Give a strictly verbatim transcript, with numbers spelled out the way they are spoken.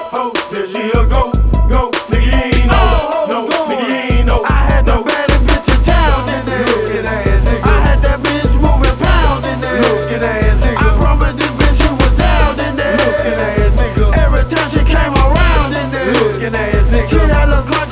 ho, yeah, she a go, go, nigga, you ain't know, no, nigga, you ain't know. I had the baddest bitch in town in there. Looking ass nigga. I had that bitch moving pound in there. Looking ass nigga. I promised this bitch she was down in there. Looking ass nigga. Every time she came around in there. Looking ass nigga. She had a car.